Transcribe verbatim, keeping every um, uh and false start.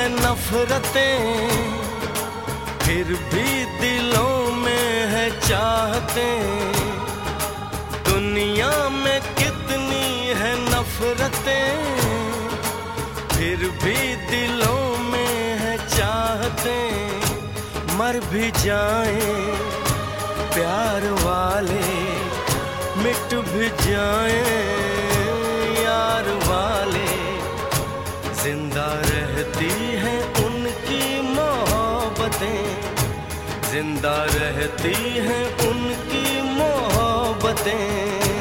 नफरतें, फिर भी दिलों में है चाहतें। दुनिया में कितनी है नफरतें, फिर भी दिलों में है चाहतें। मर भी जाएं प्यार वाले, मिट भी जाएं यार वाले, जिंदा रहती हैं उनकी मोहब्बतें, जिंदा रहती हैं उनकी मोहब्बतें।